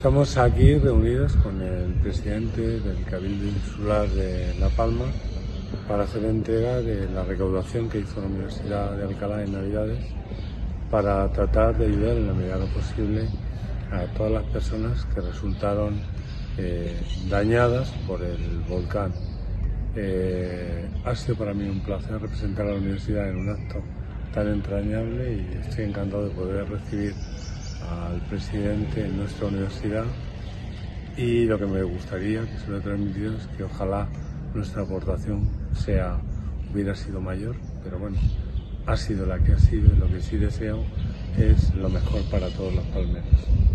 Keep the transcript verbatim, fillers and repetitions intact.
Estamos aquí reunidos con el presidente del Cabildo Insular de La Palma para hacer entrega de la recaudación que hizo la Universidad de Alcalá en Navidades para tratar de ayudar en la medida de lo posible a todas las personas que resultaron eh, dañadas por el volcán. Eh, ha sido para mí un placer representar a la universidad en un acto tan entrañable y estoy encantado de poder recibir al presidente en nuestra universidad, y lo que me gustaría, que se lo he transmitido, es que ojalá nuestra aportación sea, hubiera sido mayor, pero bueno, ha sido la que ha sido, y lo que sí deseo es lo mejor para todos los palmeros.